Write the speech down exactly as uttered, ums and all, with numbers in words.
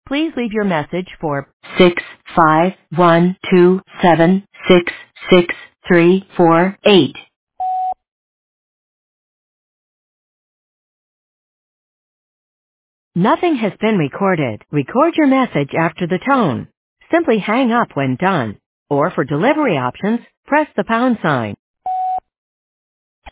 Please leave your message for six five one two seven six six three four eight. Nothing has been recorded. Record your message after the tone. Simply hang up when done. Or for delivery options, press the pound sign.